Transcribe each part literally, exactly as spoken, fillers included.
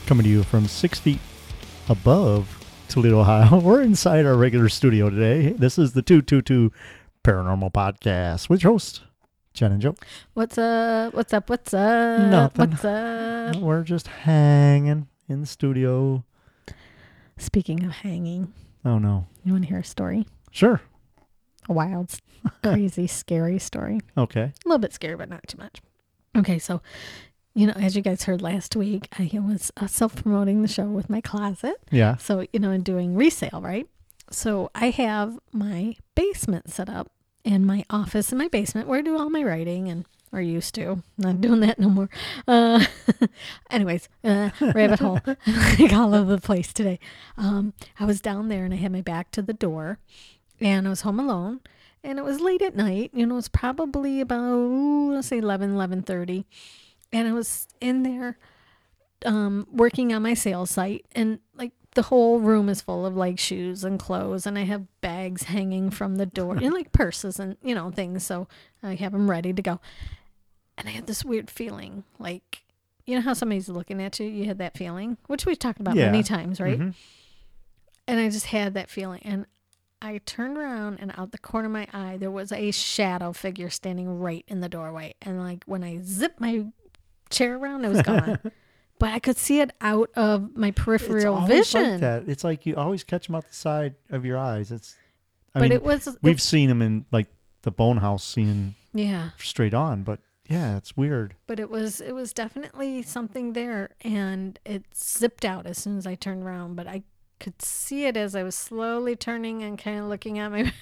Coming to you from six feet above Toledo, Ohio. We're inside our regular studio today. This is the two two two Paranormal Podcast with your host, Jen and Joe. What's up? What's up? What's up? Nothing. What's up? We're just hanging in the studio. Speaking of hanging, Oh, no. you want to hear a story? Sure. A wild, crazy, scary story. Okay. A little bit scary, but not too much. Okay, so, you know, as you guys heard last week, I was uh, self-promoting the show with my closet. Yeah. So, you know, and doing resale, right? So I have my basement set up and my office in my basement where I do all my writing and or used to. Not doing that no more. Uh, anyways, uh, rabbit hole. Like all over the place today. Um, I was down there and I had my back to the door and I was home alone and it was late at night. You know, it was probably about, ooh, let's say eleven, eleven thirty. And I was in there um, working on my sales site and like the whole room is full of like shoes and clothes and I have bags hanging from the door and like purses and, you know, things. So I have them ready to go. And I had this weird feeling like, you know how somebody's looking at you? You had that feeling, which we've talked about Yeah. many times, right? Mm-hmm. And I just had that feeling. And I turned around and out the corner of my eye, there was a shadow figure standing right in the doorway. And like when I zipped my chair around, it was gone. But I could see it out of my peripheral It's always vision. like that. It's like you always catch them out the side of your eyes. It's. I but mean, it was, we've it, seen them in like the Bone House scene yeah. straight on, but yeah, it's weird. But it was it was definitely something there, and it zipped out as soon as I turned around. But I could see it as I was slowly turning and kind of looking at my.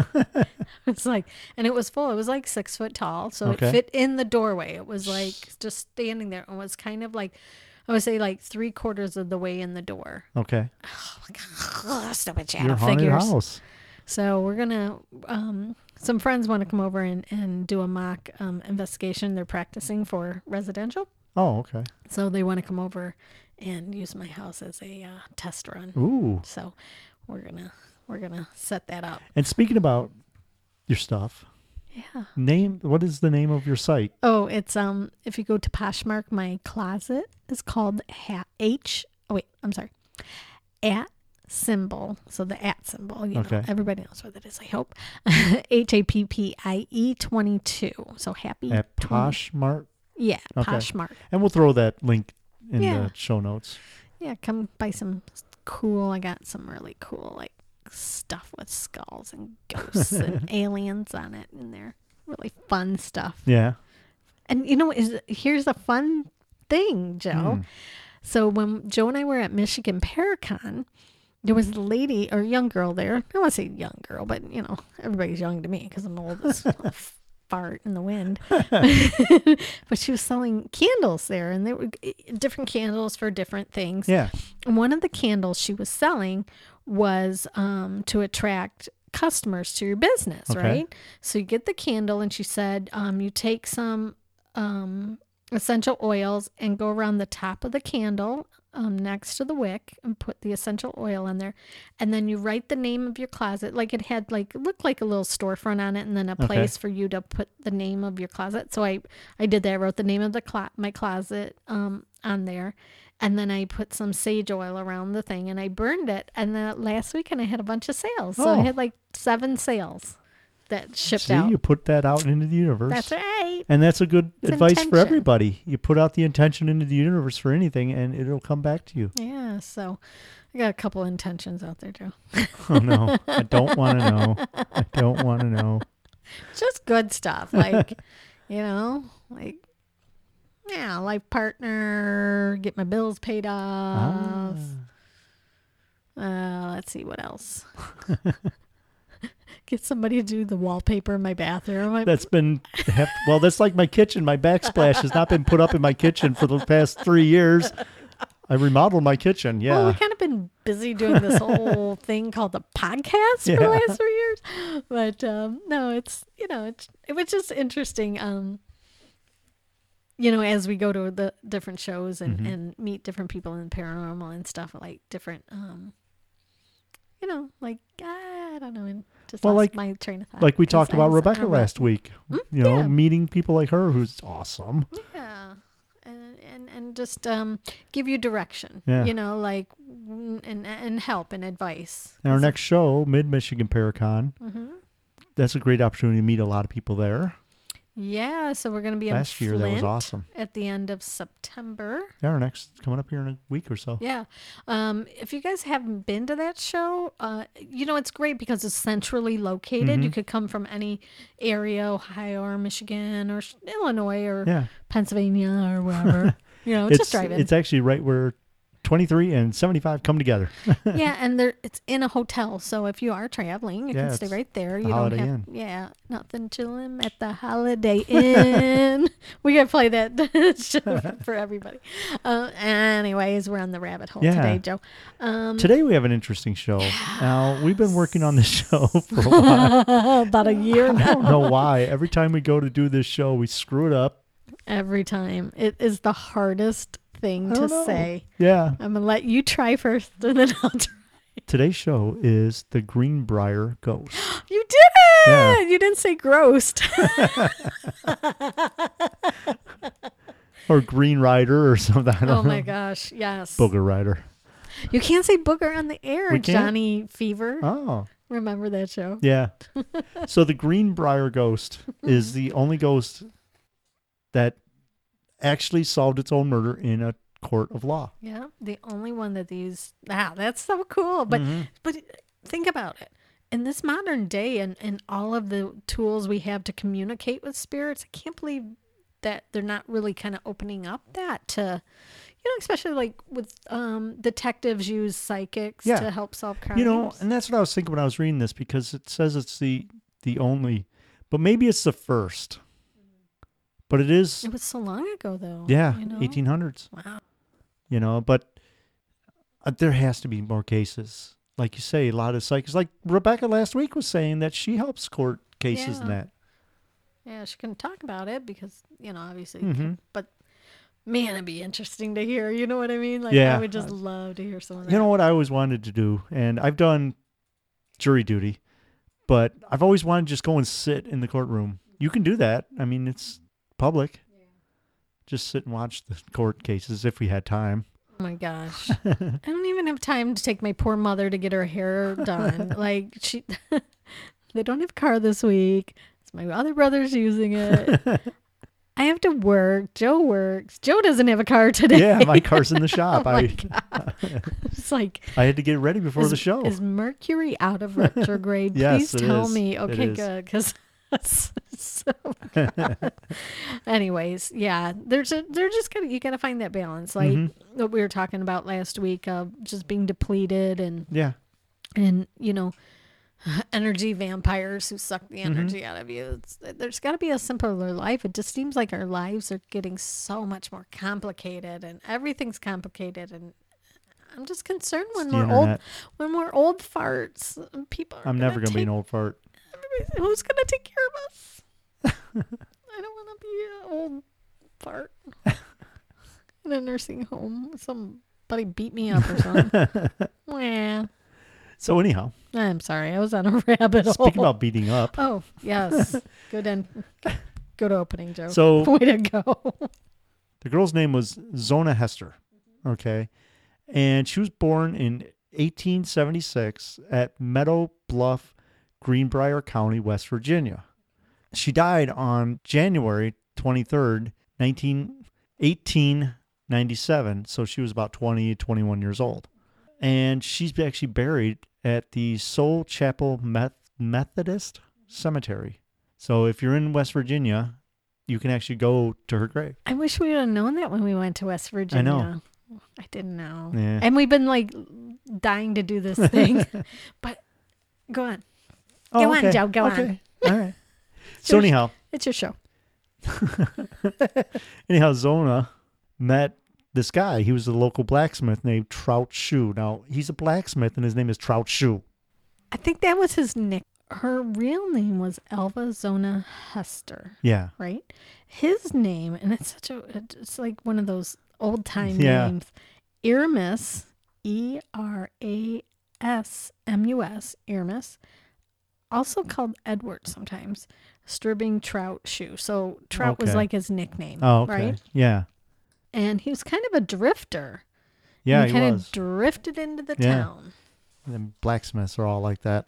It's like, and it was full. It was like six foot tall, so Okay. it fit in the doorway. It was like just standing there, and was kind of like, I would say like three quarters of the way in the door. Okay. Oh my god, stupid Your shadow haunted figures. house. So we're gonna, um, some friends want to come over and, and do a mock um, investigation. They're practicing for residential. Oh, okay. So they want to come over and use my house as a uh, test run. Ooh. So we're gonna we're gonna set that up. And speaking about your stuff, Yeah. name what is the name of your site? Oh, it's um if you go to Poshmark, my closet is called ha- H. Oh wait, I'm sorry. At symbol. So the at symbol. You Okay. know, everybody knows what that is. I hope. H A P P I E twenty-two. So happy. At twenty Poshmark. Yeah, Okay. Poshmark. And we'll throw that link in Yeah. the show notes. Yeah, come buy some cool. I got some really cool like stuff with skulls and ghosts and aliens on it in there. Really fun stuff. Yeah. And you know, is here's a fun thing, Joe. Mm. So when Joe and I were at Michigan Paracon, there was a lady or young girl there. I don't want to say young girl, but you know, everybody's young to me because I'm old as a fart in the wind. But she was selling candles there, and there were different candles for different things. Yeah. And one of the candles she was selling was um, to attract customers to your business, Okay. right? So you get the candle, and she said um, you take some um, essential oils and go around the top of the candle um, next to the wick and put the essential oil in there. And then you write the name of your closet. Like it had like, it looked like a little storefront on it and then a Okay. place for you to put the name of your closet. So I, I did that. I wrote the name of the clo- my closet um, on there. And then I put some sage oil around the thing and I burned it. And then last weekend I had a bunch of sales. So Oh. I had like seven sales that shipped See, out. you put that out into the universe. That's right. And that's a good It's advice for intention. everybody. You put out the intention into the universe for anything and it'll come back to you. Yeah. So I got a couple intentions out there, Joe. Oh, no. I don't want to know. I don't want to know. Just good stuff. Like, you know, like, yeah, life partner, get my bills paid off. Ah. Uh, let's see what else. Get somebody to do the wallpaper in my bathroom. I, That's been, hef- well, that's like my kitchen. My backsplash has not been put up in my kitchen for the past three years. I remodeled my kitchen. Yeah. Well, we've kind of been busy doing this whole thing called the podcast Yeah. for the last three years. But um, no, it's, you know, it's, it was just interesting. Um, you know, as we go to the different shows and, Mhm. and meet different people in paranormal and stuff, like different, um, you know, like, I don't know, and just Well, lost like- my train of thought. Like we 'cause talked I about was Rebecca around- last week. Mm, You know, yeah. meeting people like her who's awesome. Yeah. And, and and just um, give you direction. Yeah. You know, like mm, and and help and advice. And our next show, Mid Michigan Paracon. Mm-hmm. That's a great opportunity to meet a lot of people there. Yeah, so we're going to be Last in year, Flint that was awesome. at the end of September. Yeah, our next coming up here in a week or so. Yeah. Um, if you guys haven't been to that show, uh, you know, it's great because it's centrally located. Mhm. You could come from any area, Ohio or Michigan or sh- Illinois or Yeah. Pennsylvania or wherever. You know, It's just drive in. it's actually right where twenty-three and seventy-five come together. Yeah, and there it's in a hotel. So if you are traveling, you Yeah, can stay it's right there. the You Holiday don't have Inn. yeah, nothing chilling at the Holiday Inn. We gotta play that show for everybody. Uh, anyways, we're on the rabbit hole Yeah. today, Joe. Um, Today we have an interesting show. Now, we've been working on this show for a while. about a year I now. don't know why. Every time we go to do this show, we screw it up. Every time, it is the hardest thing I to don't know. say. Yeah. I'm gonna let you try first, and then I'll try. Today's show is the Greenbrier Ghost. You did it! Yeah. You didn't say grossed. Or Green Rider or something. I don't Oh know. my gosh, yes. Booger Rider. You can't say booger on the air, We can't? Johnny Fever. Oh. Remember that show? Yeah. So the Greenbrier Ghost is the only ghost that actually solved its own murder in a court of law. Yeah, the only one that these. Wow, that's so cool. But Mhm. but think about it. In this modern day, and and all of the tools we have to communicate with spirits, I can't believe that they're not really kind of opening up that to, you know, especially like with um, detectives use psychics Yeah. to help solve crimes. You know, and that's what I was thinking when I was reading this, because it says it's the the only, but maybe it's the first. But it is, it was so long ago, though. yeah, you know? eighteen hundreds. Wow. You know, but uh, there has to be more cases. Like you say, a lot of psychics. Like Rebecca last week was saying that she helps court cases and Yeah. that. Yeah, she couldn't talk about it because, you know, obviously, Mhm. but man, it'd be interesting to hear. You know what I mean? Like, Yeah. I would just love to hear some of that. You know what I always wanted to do, and I've done jury duty, but I've always wanted to just go and sit in the courtroom. You can do that. I mean, it's public. Just sit and watch the court cases if we had time. Oh my gosh. I don't even have time to take my poor mother to get her hair done. Like, she, they don't have a car this week. So my other brother's using it. I have to work. Joe works. Joe doesn't have a car today. Yeah, my car's in the shop. Oh my I God. It's like, I had to get ready before is, the show. is Mercury out of retrograde? Yes, Please it tell is. me. It Okay, is. good. Because so good. Anyways, yeah, there's a they're just gonna you gotta find that balance, like Mhm. what we were talking about last week of just being depleted and Yeah. and you know energy vampires who suck the Mm-hmm. energy out of you. It's, there's got to be a simpler life. It just seems like our lives are getting so much more complicated, and everything's complicated. And I'm just concerned when the we're old, internet. when we're old farts, and people. Are I'm never going to be take, an old fart. Who's gonna take care of us? I don't want to be an old fart in a nursing home. Somebody beat me up or something. Yeah. So anyhow, I'm sorry. I was on a rabbit hole. speaking about beating up, Oh, yes. Good end. Good opening, Joe. so Way to go. the girl's name was Zona Hester, okay? And she was born in eighteen seventy-six at Meadow Bluff, Greenbrier County, West Virginia. She died on January twenty-third, eighteen ninety-seven, so she was about twenty, twenty-one years old. And she's actually buried at the Soul Chapel Meth- Methodist Cemetery. So if you're in West Virginia, you can actually go to her grave. I wish we would have known that when we went to West Virginia. I know. I didn't know. Yeah. And we've been like dying to do this thing. But go on. Go on, Joe, go okay. on. All right. So your- anyhow, It's your show. anyhow, Zona met this guy. He was a local blacksmith named Trout Shoe. Now, he's a blacksmith, and his name is Trout Shoe. I think that was his nick. Her real name was Elva Zona Hester, Yeah. right? His name, and it's such a, it's like one of those old time Yeah. names. Eramus, E R A S M U S, Eramus, also called Edward sometimes. Stribbing Trout Shoe. So Trout was Okay. like his nickname, Oh, okay. right? Yeah. and he was kind of a drifter. Yeah, and he kind was. of drifted into the Yeah. town. And blacksmiths are all like that.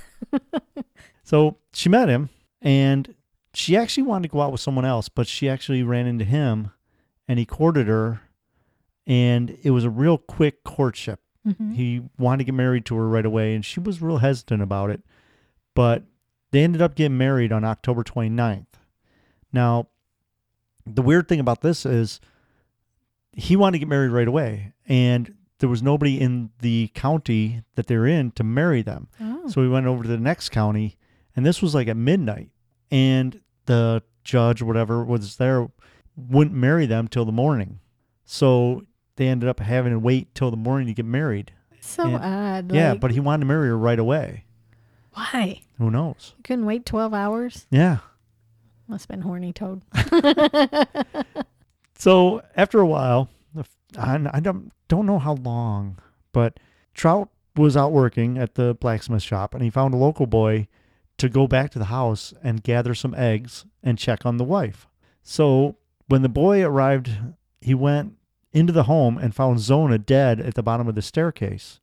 So she met him, and she actually wanted to go out with someone else, but she actually ran into him, and he courted her, and it was a real quick courtship. Mm-hmm. He wanted to get married to her right away, and she was real hesitant about it, but they ended up getting married on October twenty-ninth. Now, the weird thing about this is he wanted to get married right away, and there was nobody in the county that they're in to marry them. Oh. So we went over to the next county, and this was like at midnight, and the judge or whatever was there wouldn't marry them till the morning. So they ended up having to wait till the morning to get married. So And- odd. yeah, like, but he wanted to marry her right away. why? Who knows? You couldn't wait twelve hours? Yeah. Must have been horny toad. So after a while, I I don't don't know how long, but Trout was out working at the blacksmith shop, and he found a local boy to go back to the house and gather some eggs and check on the wife. So when the boy arrived, he went into the home and found Zona dead at the bottom of the staircase.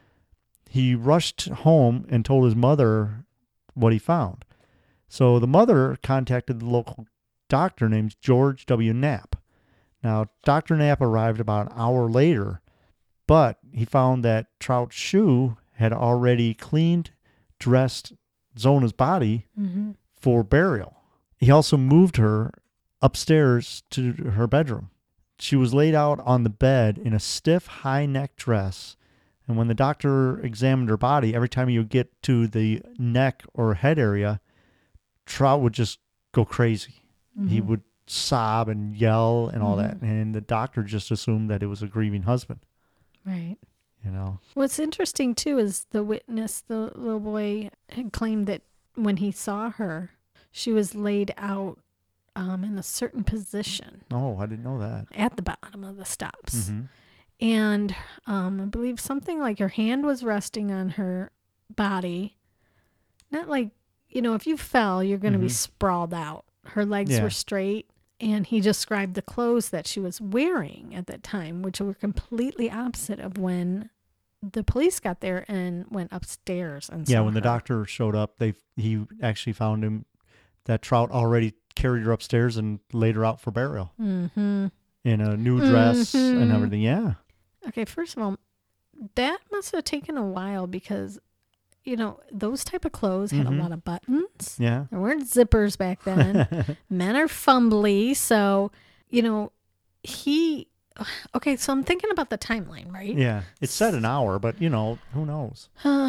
He rushed home and told his mother what he found. So the mother contacted the local doctor named George W. Knapp. Now, Doctor Knapp arrived about an hour later, but he found that Trout's shoe had already cleaned, dressed Zona's body Mm-hmm. for burial. He also moved her upstairs to her bedroom. She was laid out on the bed in a stiff, high-neck dress, and when the doctor examined her body, every time you get to the neck or head area, Trout would just go crazy. Mm-hmm. He would sob and yell and all that, Mhm. and the doctor just assumed that it was a grieving husband. Right. You know. What's interesting too is the witness, the little boy, had claimed that when he saw her, she was laid out um, in a certain position Oh, I didn't know that. at the bottom of the steps. Mm-hmm. And um, I believe something like her hand was resting on her body. Not like, you know, if you fell, you're going to be Mhm. sprawled out. Her legs Yeah. were straight. And he described the clothes that she was wearing at that time, which were completely opposite of when the police got there and went upstairs and Yeah, saw when the her. doctor showed up, they he actually found him that Trout already carried her upstairs and laid her out for burial Mm-hmm. in a new dress and Mhm. everything. Yeah. Okay, first of all, that must have taken a while because, you know, those type of clothes had Mhm. a lot of buttons. Yeah. There weren't zippers back then. Men are fumbly. So, you know, he. Okay, so I'm thinking about the timeline, right? Yeah. It said an hour, but you know, who knows?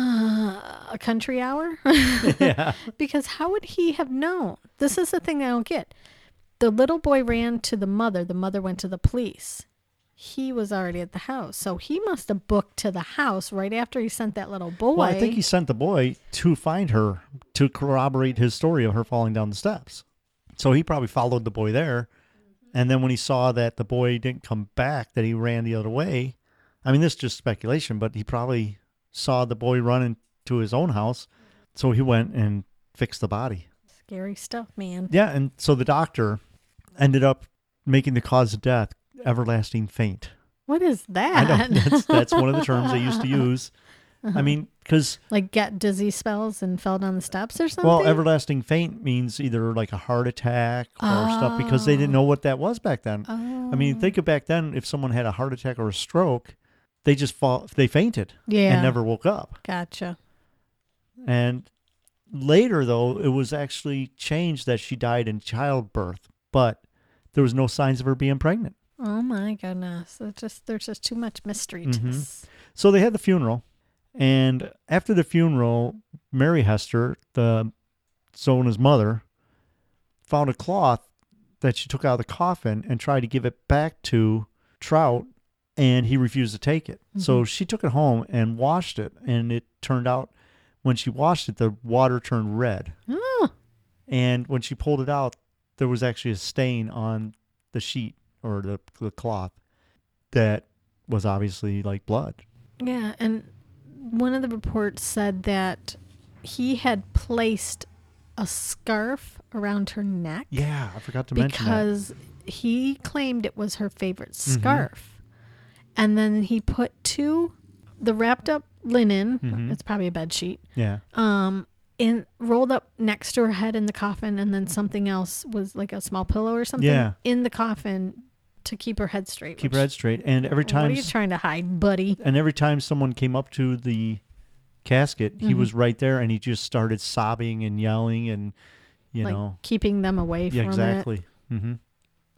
a country hour? Yeah. Because how would he have known? This is the thing I don't get. The little boy ran to the mother. The mother went to the police. He was already at the house. So he must have booked to the house right after he sent that little boy. Well, I think he sent the boy to find her to corroborate his story of her falling down the steps. So he probably followed the boy there. And then when he saw that the boy didn't come back, that he ran the other way. I mean, this is just speculation, but he probably saw the boy run into his own house. So he went and fixed the body. Scary stuff, man. Yeah. And so the doctor ended up making the cause of death everlasting faint. What is that? I know that's, that's one of the terms they used to use. I mean, because Like got dizzy spells and fell down the steps or something? well, everlasting faint means either like a heart attack or stuff because they didn't know what that was back then. Oh. I mean, think of back then if someone had a heart attack or a stroke, they just fall, they fainted yeah. and never woke up. Gotcha. And later, though, it was actually changed that she died in childbirth, but there was no signs of her being pregnant. Oh my goodness. It's just there's just too much mystery to Mhm. this. So they had the funeral, and after the funeral, Mary Hester, the Zona's mother, found a cloth that she took out of the coffin and tried to give it back to Trout, and he refused to take it. So Mhm. she took it home and washed it, and it turned out when she washed it, the water turned red. Oh. And when she pulled it out, there was actually a stain on the sheet or the, the cloth that was obviously like blood. Yeah, and one of the reports said that he had placed a scarf around her neck Yeah, I forgot to mention that. because he claimed it was her favorite Mhm. scarf. And then he put two, the wrapped up linen, Mhm. it's probably a bed sheet, Yeah. um, in rolled up next to her head in the coffin, and then something else was like a small pillow or something Yeah. in the coffin to keep her head straight. Keep which- her head straight. And every What time are you trying to hide, buddy? and every time someone came up to the casket, he Mhm. was right there, and he just started sobbing and yelling, and you Like know, keeping them away yeah, from exactly. hmm it.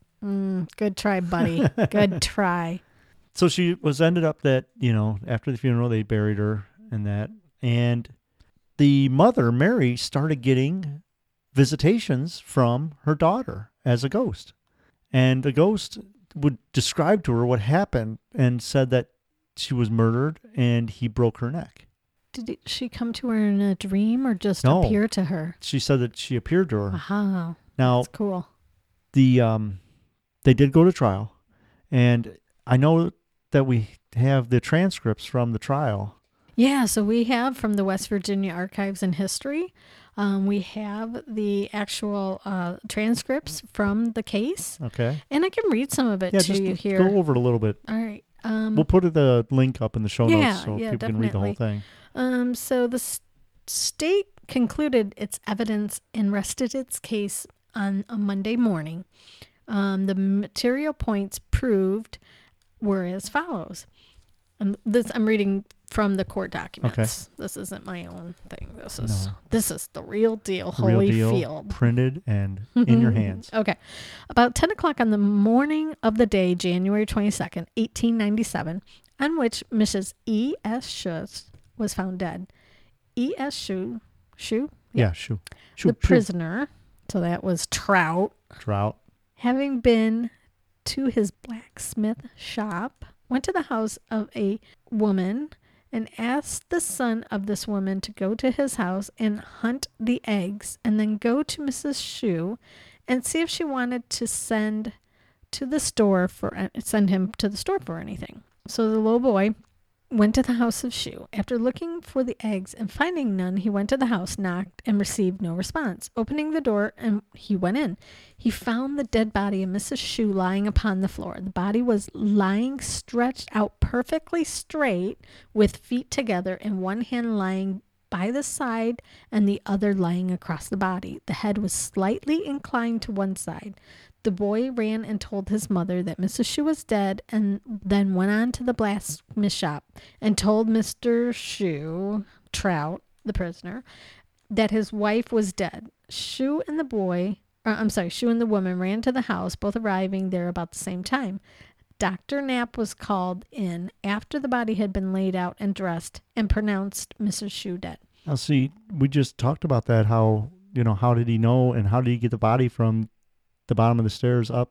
Mm, good try, buddy. Good try. So she was ended up that you know after the funeral they buried her and that, and the mother Mary started getting visitations from her daughter as a ghost, and the ghost would describe to her what happened and said that she was murdered and he broke her neck. Did it- she come to her in a dream or just No. appear to her? She said that she appeared to her. Aha. Now That's cool. the um, they did go to trial, and I know that we have the transcripts from the trial. Yeah, so we have from the West Virginia Archives and History, um, we have the actual uh, transcripts from the case, Okay. and I can read some of it Yeah, to just you here. go over it a little bit. All right. Um, We'll put the link up in the show Yeah, notes so yeah, people can read the whole definitely. thing. Um, so the s- state concluded its evidence and rested its case on a Monday morning. Um, the material points proved were as follows. And this I'm reading from the court documents. This isn't my own thing. This is No. this is the real deal. Real deal, Holyfield. printed and in your hands. Okay. About ten o'clock on the morning of the day, January twenty-second, eighteen ninety-seven, on which Missus E S. Schuss was found dead. E S. Schuh, Schuh, Yeah, shoot. the Shoot, shoot. prisoner, so that was Trout, Trout. having been to his blacksmith shop, went to the house of a woman and asked the son of this woman to go to his house and hunt the eggs and then go to Missus Schuh and see if she wanted to send to the store for send him to the store for anything. So the little boy went to the house of Schuh. After looking for the eggs and finding none, he went to the house, knocked, and received no response. Opening the door, and he went in. He found the dead body of Missus Schuh lying upon the floor. The body was lying stretched out perfectly straight, with feet together, and one hand lying by the side and the other lying across the body. The head was slightly inclined to one side. The boy ran and told his mother that Missus Schuh was dead, and then went on to the blacksmith shop and told Mister Schuh, Trout, the prisoner, that his wife was dead. Schuh and the boy, or I'm sorry, Schuh and the woman ran to the house, both arriving there about the same time. Doctor Knapp was called in after the body had been laid out and dressed and pronounced Missus Schuh dead. Now, see, we just talked about that. How, you know, how did he know and how did he get the body from the bottom of the stairs up?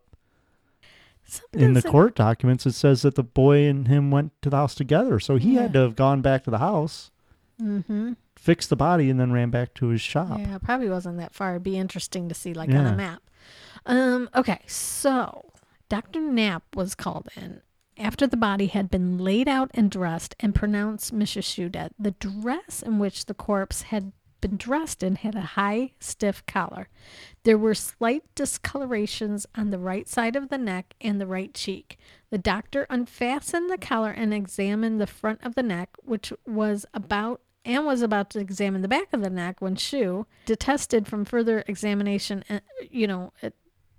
Something In the said- court documents, it says that the boy and him went to the house together. So he Yeah. had to have gone back to the house, Mhm. fixed the body, and then ran back to his shop. Yeah, probably wasn't that far. It'd be interesting to see, like, on Yeah. a map. Um, okay, so Doctor Knapp was called in after the body had been laid out and dressed and pronounced Missus Schuh dead. The dress in which the corpse had been dressed in had a high, stiff collar. There were slight discolorations on the right side of the neck and the right cheek. The doctor unfastened the collar and examined the front of the neck, which was about and was about to examine the back of the neck when Schuh, detested from further examination, uh, you know, it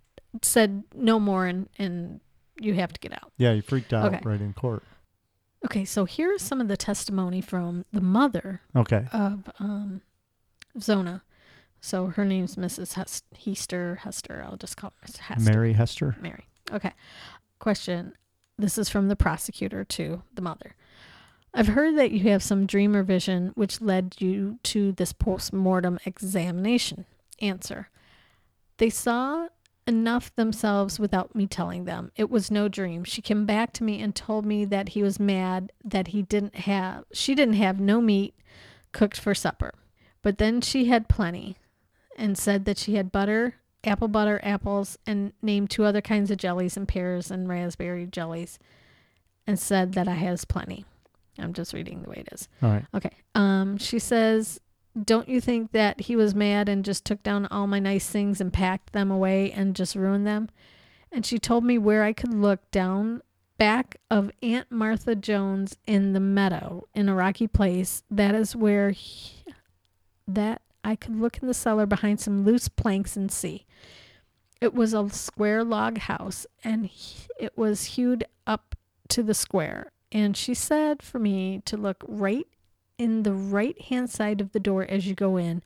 said no more and, and you have to get out. Yeah, he freaked out Okay. right in court. Okay, so here's some of the testimony from the mother Okay. of um, Zona. So her name's Missus Hes- Hester. Hester. I'll just call her Miss Hester. Mary Hester. Mary. Okay. Question. This is from the prosecutor to the mother. I've heard that you have some dream or vision which led you to this post-mortem examination. Answer. They saw enough themselves without me telling them. It was no dream. She came back to me and told me that he was mad that he didn't have, she didn't have no meat cooked for supper. But then she had plenty and said that she had butter, apple butter, apples, and named two other kinds of jellies and pears and raspberry jellies and said that I has plenty. I'm just reading the way it is. All right. Okay. Um, she says, don't you think that he was mad and just took down all my nice things and packed them away and just ruined them? And she told me where I could look down back of Aunt Martha Jones in the meadow in a rocky place. That is where he, that I could look in the cellar behind some loose planks and see. It was a square log house, and he, it was hewed up to the square. And she said for me to look right in the right-hand side of the door as you go in.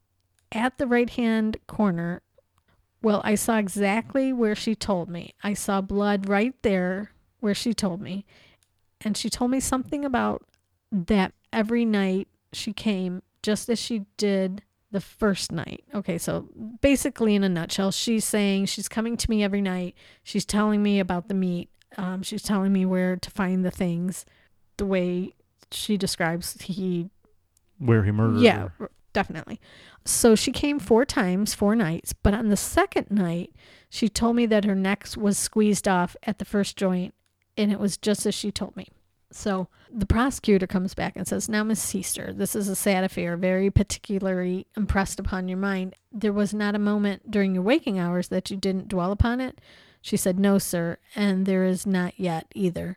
At the right-hand corner, well, I saw exactly where she told me. I saw blood right there where she told me. And she told me something about that every night she came, just as she did the first night. Okay, so basically in a nutshell, she's saying she's coming to me every night. She's telling me about the meat. Um, she's telling me where to find the things, the way she describes he... Where he murdered yeah, her. Definitely. So she came four times, four nights. But on the second night, she told me that her neck was squeezed off at the first joint, and it was just as she told me. So the prosecutor comes back and says, now, Miss Heister, this is a sad affair, very particularly impressed upon your mind. There was not a moment during your waking hours that you didn't dwell upon it? She said, no, sir, and there is not yet either.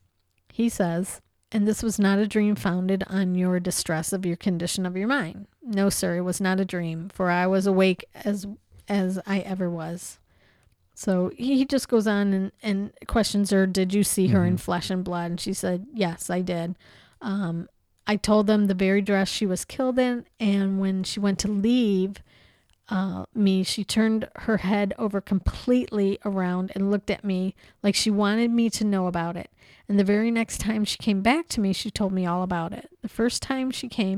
He says, and this was not a dream founded on your distress of your condition of your mind. No, sir, it was not a dream, for I was awake as as I ever was. So he just goes on and, and questions her, did you see her mm-hmm. in flesh and blood? And she said, yes, I did. Um, I told them the very dress she was killed in, and when she went to leave uh, me, she turned her head over completely around and looked at me like she wanted me to know about it. And the very next time she came back to me, she told me all about it. The first time she came,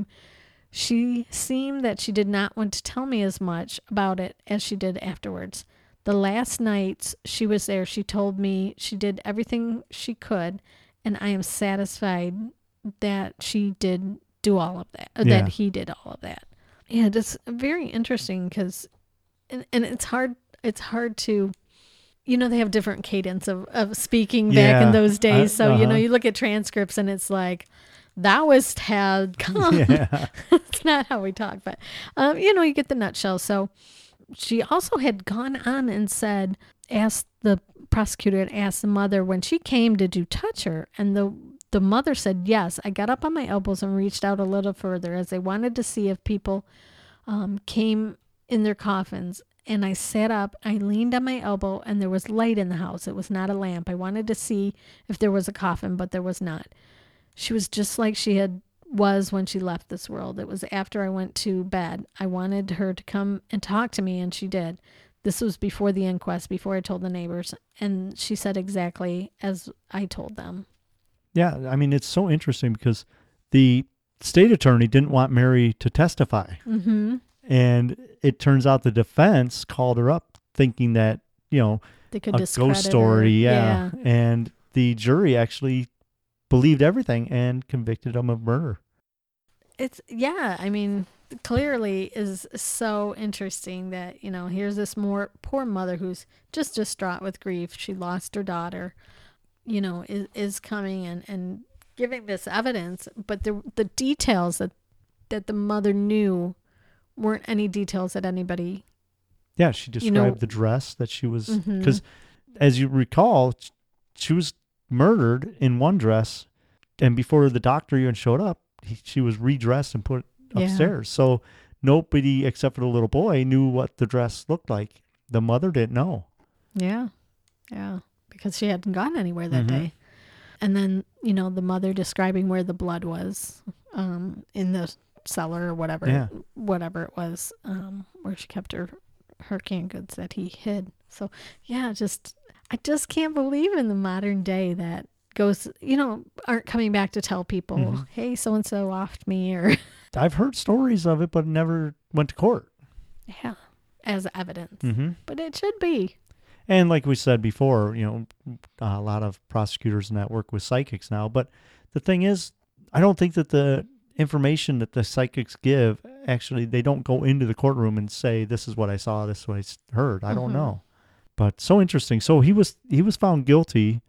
she seemed that she did not want to tell me as much about it as she did afterwards. The last nights she was there, she told me she did everything she could, and I am satisfied that she did do all of that, yeah. that he did all of that. Yeah, it's very interesting because, and, and it's hard, it's hard to, you know, they have different cadence of, of speaking back yeah. in those days. So, uh-huh. you know, you look at transcripts and it's like, thou wast had come. Yeah. It's not how we talk, but, um, you know, you get the nutshell. So she also had gone on and said, asked the prosecutor and asked the mother, when she came, did you touch her? And the the mother said, yes. I got up on my elbows and reached out a little further as I wanted to see if people um, came in their coffins. And I sat up, I leaned on my elbow, and there was light in the house. It was not a lamp. I wanted to see if there was a coffin, but there was not. She was just like she had was when she left this world. It was after I went to bed. I wanted her to come and talk to me, and she did. This was before the inquest, before I told the neighbors. And she said exactly as I told them. Yeah, I mean, it's so interesting because the state attorney didn't want Mary to testify. Mm-hmm. And it turns out the defense called her up thinking that, you know, they could a ghost story. Yeah. yeah. And the jury actually believed everything and convicted him of murder. It's, yeah, I mean, clearly is so interesting that, you know, here's this more poor mother who's just distraught with grief. She lost her daughter, you know, is, is coming and, and giving this evidence, but the the details that, that the mother knew weren't any details that anybody. Yeah, she described you know, the dress that she was, mm-hmm. because as you recall, she was murdered in one dress, and before the doctor even showed up, he, she was redressed and put upstairs. Yeah. So nobody except for the little boy knew what the dress looked like. The mother didn't know. Yeah, yeah, because she hadn't gone anywhere that mm-hmm. day. And then, you know, the mother describing where the blood was um, in the cellar or whatever, yeah. whatever it was, um, where she kept her, her canned goods that he hid. So, yeah, just, I just can't believe in the modern day that ghosts, you know, aren't coming back to tell people, mm-hmm. hey, so-and-so offed me, or. I've heard stories of it, but never went to court. Yeah, as evidence. Mm-hmm. But it should be. And like we said before, you know, a lot of prosecutors and that work with psychics now. But the thing is, I don't think that the information that the psychics give, actually, they don't go into the courtroom and say, this is what I saw, this is what I heard. I mm-hmm. don't know. But so interesting. So he was he was found guilty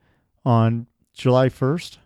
on July first,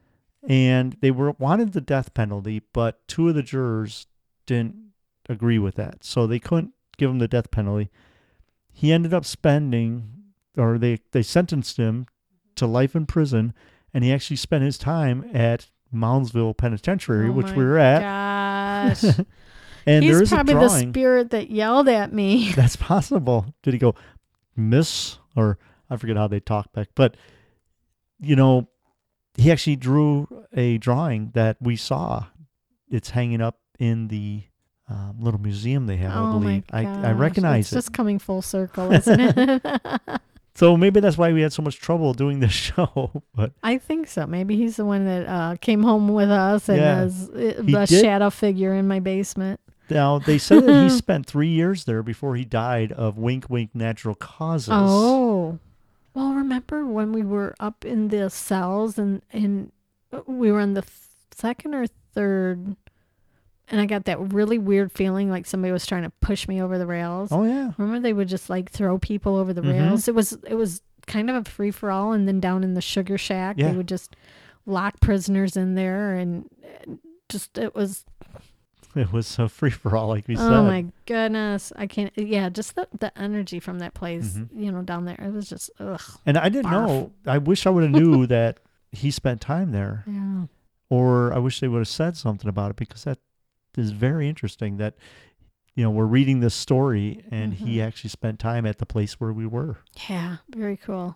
and they were wanted the death penalty, but two of the jurors didn't agree with that. So they couldn't give him the death penalty. He ended up spending or they, they sentenced him to life in prison, and he actually spent his time at Moundsville Penitentiary, Oh which my we were at. Gosh. And He's there is probably a the drawing. spirit that yelled at me. That's possible. Did he go, Miss, or I forget how they talk back, but you know, he actually drew a drawing that we saw. It's hanging up in the um, little museum they have, I Oh believe. my I, gosh. I recognize it's it. just coming full circle, isn't it? So maybe that's why we had so much trouble doing this show. But I think so. Maybe he's the one that uh, came home with us and Yeah. is uh, He the did- shadow figure in my basement. now they said that he spent three years there before he died of wink, wink, natural causes. Oh. Well, remember when we were up in the cells and, and we were on the th- second or third, and I got that really weird feeling like somebody was trying to push me over the rails. Oh yeah. Remember they would just like throw people over the Mhm. rails? It was it was kind of a free for all, and then down in the sugar shack Yeah. they would just lock prisoners in there, and uh, just it was It was a free for all, like we said. oh my goodness, I can't. Yeah, just the the energy from that place, Mhm. you know, down there. It was just ugh. And I didn't Barf. know. I wish I would have knew that he spent time there, Yeah. or I wish they would have said something about it, because that is very interesting. That you know we're reading this story, and he Mhm. actually spent time at the place where we were. Yeah, very cool.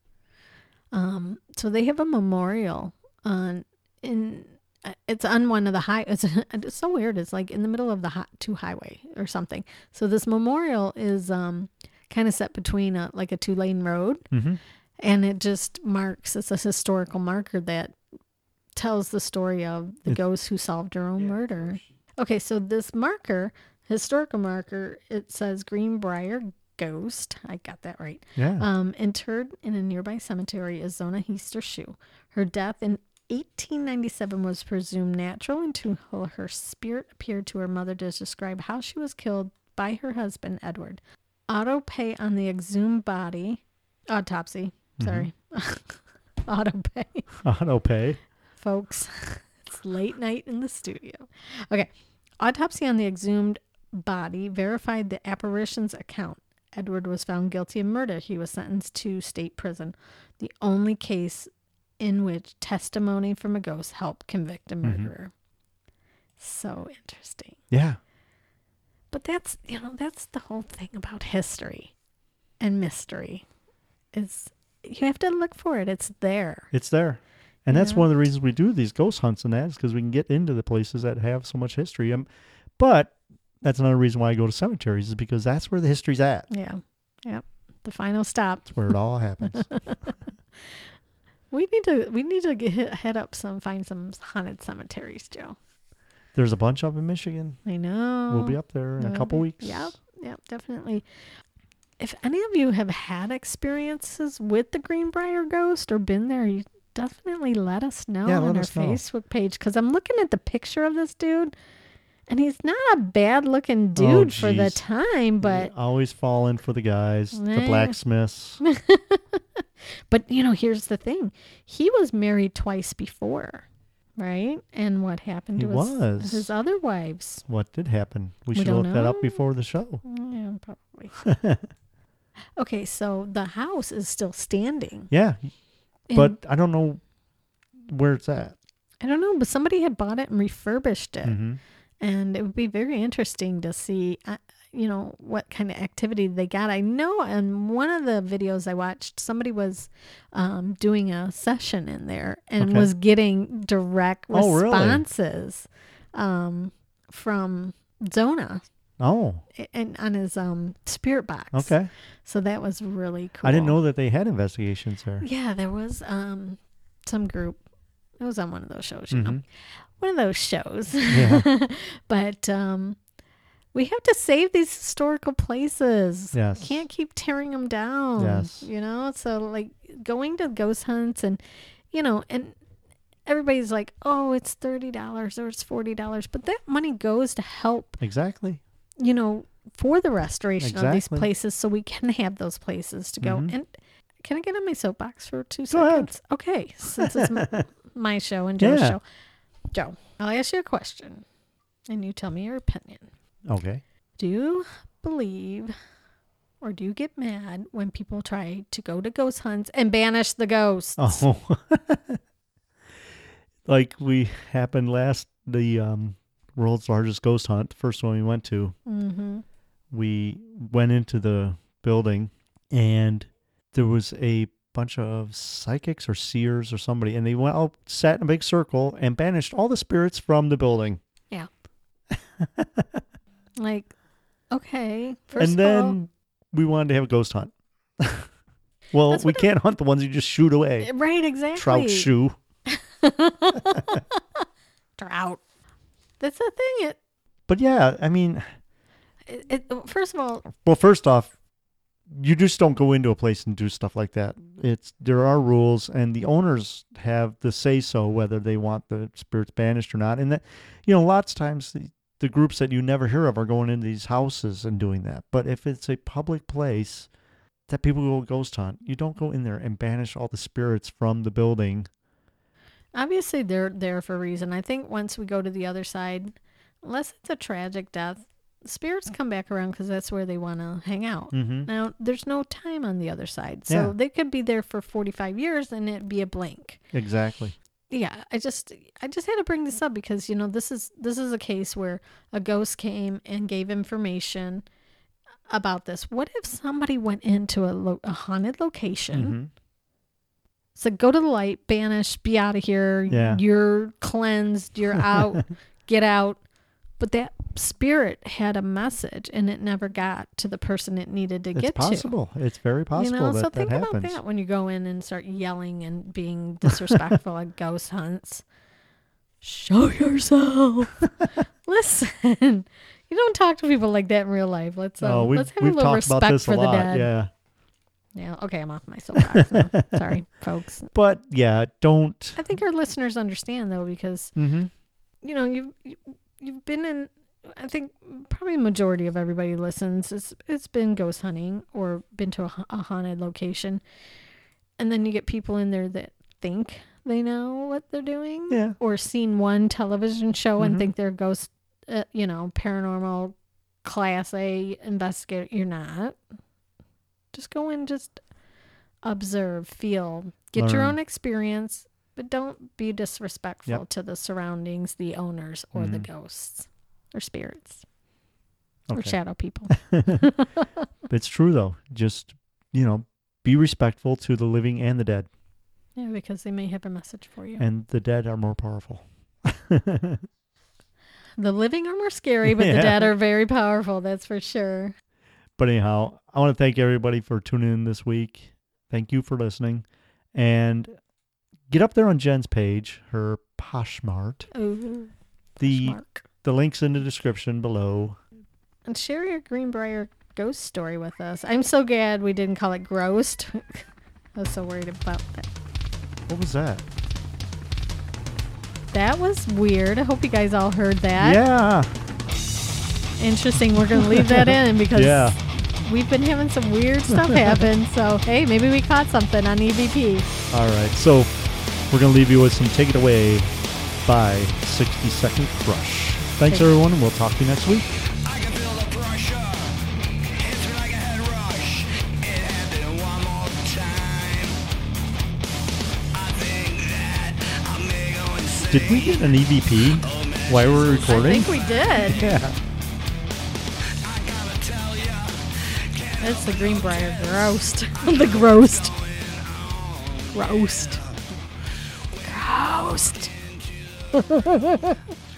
Um, so they have a memorial on in uh, it's on one of the high. It's, it's so weird. It's like in the middle of the hi- two highway or something. So this memorial is um kind of set between a like a two lane road, Mm-hmm. and it just marks. It's a historical marker that tells the story of the It's- ghost who solved her own murder. Okay, so this marker, historical marker, it says Greenbrier Ghost. I got that right. Yeah. Um, interred in a nearby cemetery is Zona Heaster Shoe. Her death in eighteen ninety-seven was presumed natural until her spirit appeared to her mother to describe how she was killed by her husband, Edward. Autopsy on the exhumed body, autopsy, sorry, autopsy, Auto pay. folks. It's late night in the studio. Okay. Autopsy on the exhumed body verified the apparition's account. Edward was found guilty of murder. He was sentenced to state prison, the only case in which testimony from a ghost helped convict a murderer. So interesting. Yeah. But that's, you know, that's the whole thing about history and mystery is you have to look for it. It's there. It's there. And that's Yeah. one of the reasons we do these ghost hunts, and that is because we can get into the places that have so much history. Um, but that's another reason why I go to cemeteries, is because that's where the history's at. Yeah. Yep. The final stop. It's where it all happens. We need to we need to get, head up some find some haunted cemeteries, Joe. There's a bunch up in Michigan. I know. We'll be up there in a We'll couple be- weeks. Yep. Yep. Definitely. If any of you have had experiences with the Greenbrier ghost or been there, you definitely let us know Yeah, on let our us know. Facebook page, because I'm looking at the picture of this dude, and he's not a bad looking Oh, dude for the geez. time, but You always falling for the guys, the Yeah. blacksmiths. but you know, here's the thing: he was married twice before, right? And what happened He to his, was. his other wives? What did happen? We We should don't look that up know. before the show. Yeah, probably. Okay, so the house is still standing. Yeah, And but I don't know where it's at. I don't know, but somebody had bought it and refurbished it. hmm And it would be very interesting to see, uh, you know, what kind of activity they got. I know in one of the videos I watched, somebody was um, doing a session in there and Okay. was getting direct Oh, really? responses um, from Zona Oh, and on his um, spirit box. okay. So that was really cool. I didn't know that they had investigations there. Yeah, there was um, some group. It was on one of those shows, you know. Mhm. One of those shows. Yeah. But um, we have to save these historical places. Yes. Can't keep tearing them down. Yes. You know, so like going to ghost hunts and, you know, and everybody's like, oh, it's thirty dollars or it's forty dollars. But that money goes to help, Exactly. you know, for the restoration of these Exactly. places so we can have those places to go. Mhm. And can I get on my soapbox for two Go ahead. seconds? Okay, since it's m- my show and Joe's Yeah. show. Joe, I'll ask you a question and you tell me your opinion. Okay. Do you believe or do you get mad when people try to go to ghost hunts and banish the ghosts? Oh, like we happened last, the um, world's largest ghost hunt, the first one we went to. Mm-hmm. We went into the building and there was a bunch of psychics or seers or somebody, and they went out, sat in a big circle, and banished all the spirits from the building. Yeah. Like, okay. First and of then all, we wanted to have a ghost hunt. Well, That's we what can't hunt the ones you just shoot away. right, exactly. Trout shoe. Trout. That's the thing. It, But yeah, I mean, it, it. First of all, well, first off, you just don't go into a place and do stuff like that. It's there are rules, and the owners have the say so whether they want the spirits banished or not. And that, you know, lots of times the, the groups that you never hear of are going into these houses and doing that. But if it's a public place that people go ghost hunt, you don't go in there and banish all the spirits from the building. obviously they're there for a reason. I think once we go to the other side, unless it's a tragic death, spirits come back around because that's where they want to hang out. Mm-hmm. Now, there's no time on the other side. So Yeah. they could be there for forty-five years and it'd be a blink. Exactly. Yeah, I just I just had to bring this up because, you know, this is this is a case where a ghost came and gave information about this. What if somebody went into a, lo- a haunted location, Mm-hmm. said, go to the light, banish, be out of here, Yeah. you're cleansed, you're out, get out. But that spirit had a message and it never got to the person it needed to It's get possible. It's very to. possible You know, that so that think happens. about that when you go in and start yelling and being disrespectful at ghost hunts. Show yourself. Listen, you don't talk to people like that in real life. Let's, um, Oh, we've, let's have a we've little talked respect about this for a the lot. dead. Yeah. Yeah. Okay, I'm off my soapbox now. Sorry, folks. But yeah, don't. I think our listeners understand though, because Mm-hmm. you know you've you- you've been in. I think probably a majority of everybody who listens. It's it's been ghost hunting or been to a, ha- a haunted location, and then you get people in there that think they know what they're doing, Yeah. or seen one television show and Mhm. think they're ghost, uh, you know, paranormal class A investigator. You're not. Just go in, just observe, feel, get your Learn. own experience, but don't be disrespectful Yep. to the surroundings, the owners, or the Mhm. ghosts, or spirits, or Okay. shadow people. It's true though. Just, you know, be respectful to the living and the dead. Yeah, because they may have a message for you. And the dead are more powerful. The living are more scary, but Yeah. the dead are very powerful. That's for sure. But anyhow, I want to thank everybody for tuning in this week. Thank you for listening. And get up there on Jen's page, her Poshmart. Ooh, The Mark. the link's in the description below. And share your Greenbrier ghost story with us. I'm so glad we didn't call it Grossed. I was so worried about that. What was that? That was weird. I hope you guys all heard that. Yeah. Interesting. We're going to leave that in because Yeah. we've been having some weird stuff happen. So, hey, maybe we caught something on E V P. All right. So we're going to leave you with some Take It Away by sixty Second Crush. Thanks, Take- everyone, and we'll talk to you next week. I can feel the pressure. Hits me like a head rush. It happened one more time. I think that I may go insane. Did we get an E V P while we were I recording? think we did. Yeah. I gotta tell ya, That's the Greenbrier Grossed. The Grossed. Roast. Roast.